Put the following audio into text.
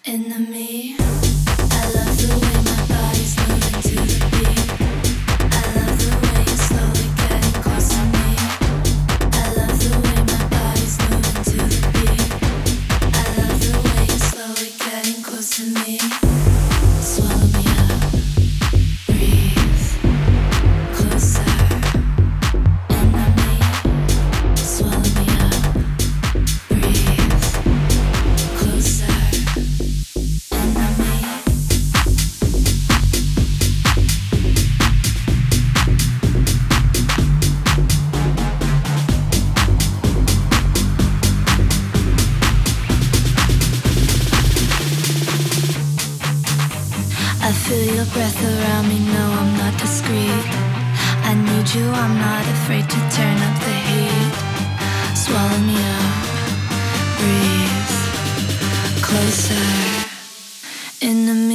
Enemy, I love the way my body's moving to the beat. I love the way you're slowly getting close to me. I love the way my body's moving to the beat. I love the way you're slowly getting close to me. Swallow me up, breathe closer. Enemy, swallow me up, breathe closer. I feel your breath around me, no, I'm not discreet. I need you, I'm not afraid to turn up the heat. Swallow me up, breathe closer. In the